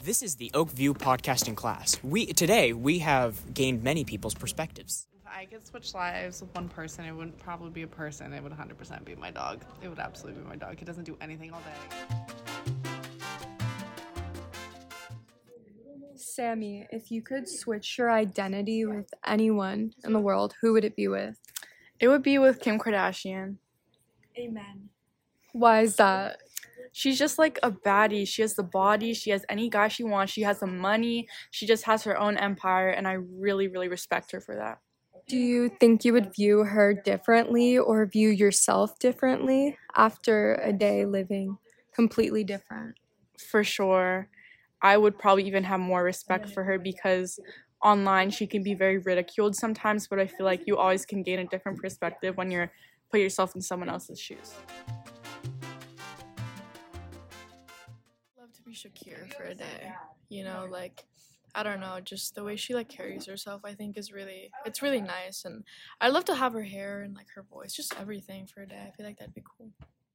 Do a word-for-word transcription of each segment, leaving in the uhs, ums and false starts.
This is the Oakview podcasting class. We today we have gained many people's perspectives. If I could switch lives with one person, it wouldn't probably be a person. It would one hundred percent be my dog. It would absolutely be my dog. He doesn't do anything all day. Sammy, if you could switch your identity with anyone in the world, who would it be with? It would be with Kim Kardashian. Amen. Why is that? She's just like a baddie. She has the body. She has any guy she wants. She has the money. She just has her own empire, and I really, really respect her for that. Do you think you would view her differently or view yourself differently after a day living completely different? For sure. I would probably even have more respect for her because online she can be very ridiculed sometimes, but I feel like you always can gain a different perspective when you're put yourself in someone else's shoes. Love to be Shakira for a day, you know, like I don't know, just the way she like carries herself I think is really, it's really nice, and I'd love to have her hair and like her voice, just everything for a day. I feel like that'd be cool.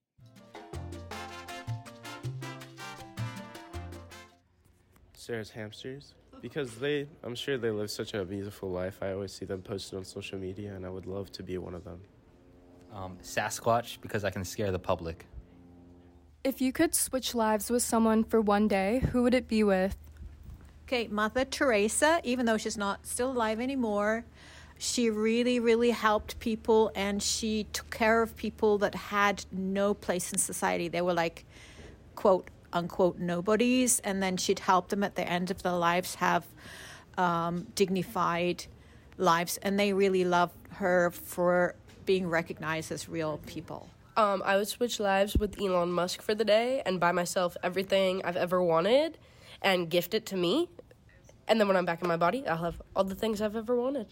Sarah's hamsters, because they, I'm sure they live such a beautiful life. I always see them posted on social media, and I would love to be one of them. Um, Sasquatch, because I can scare the public. If you could switch lives with someone for one day, who would it be with? Okay, Mother Teresa, even though she's not still alive anymore, she really, really helped people, and she took care of people that had no place in society. They were like, quote, unquote, nobodies, and then she'd help them at the end of their lives have um, dignified lives, and they really loved her for being recognized as real people. Um, I would switch lives with Elon Musk for the day and buy myself everything I've ever wanted and gift it to me. And then when I'm back in my body, I'll have all the things I've ever wanted.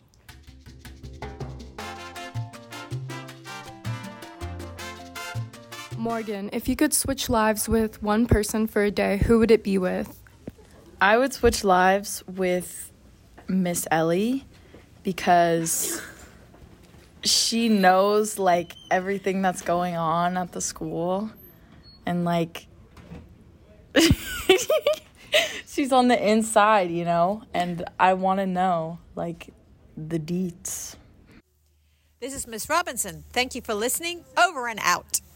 Morgan, if you could switch lives with one person for a day, who would it be with? I would switch lives with Miss Ellie because she knows, like, everything that's going on at the school, and, like, she's on the inside, you know, and I want to know, like, the deets. This is Miss Robinson. Thank you for listening. Over and out.